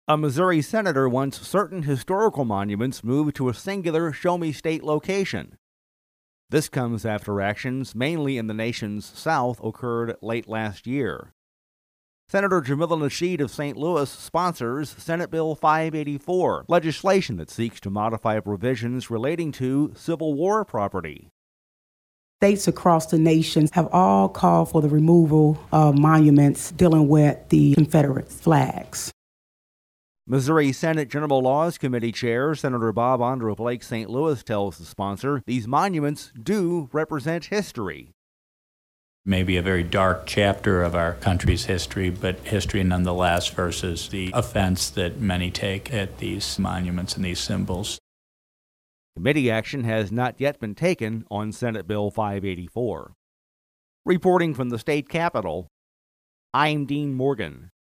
A Missouri senator wants certain historical monuments moved to a singular Show-Me State location. This comes after actions, mainly in the nation's South, occurred late last year. Senator Jamila Nasheed of St. Louis sponsors Senate Bill 584, legislation that seeks to modify provisions relating to Civil War property. States across the nation have all called for the removal of monuments dealing with the Confederate flags. Missouri Senate General Laws Committee Chair Senator Bob Onder of Lake St. Louis tells the sponsor these monuments do represent history. Maybe a very dark chapter of our country's history, but history nonetheless versus the offense that many take at these monuments and these symbols. Committee action has not yet been taken on Senate Bill 584. Reporting from the state capitol, I'm Dean Morgan.